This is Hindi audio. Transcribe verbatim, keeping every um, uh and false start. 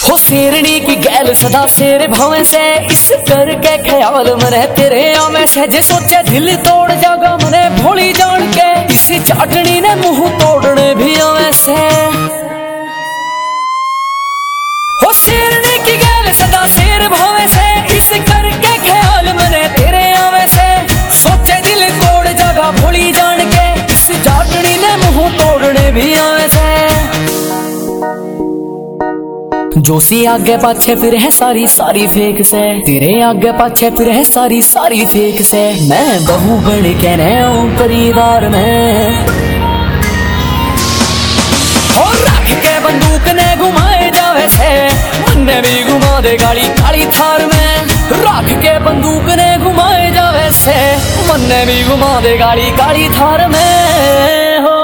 हो शेरनी की गैल सदा शेर भावे से, इस करके ख्याल मने तेरे आवे से। जे सोचे दिल तोड़ जागा मने भोली जान के, इस चाटनी ने मुंह तोड़ने भी आवे से। हो शेरनी की गैल सदा शेर भावे से, इस करके ख्याल मने तेरे आवे से। सोचे दिल तोड़ जागा भोली जान के, इस चाटनी ने मुंह तोड़ने भी आवे से। जोशी आगे पाछे फिर है सारी सारी फेक से, तेरे आगे पाछे फिर है सारी सारी फेक से। मैं बहू बन के रहूं परिवार में, और रख के बंदूक ने घुमाए जावे से। मन्ने भी घुमा दे गाड़ी काली थार में, रख के बंदूक ने घुमाए जावे से। मन्ने भी घुमा दे गाड़ी काली थार में हो।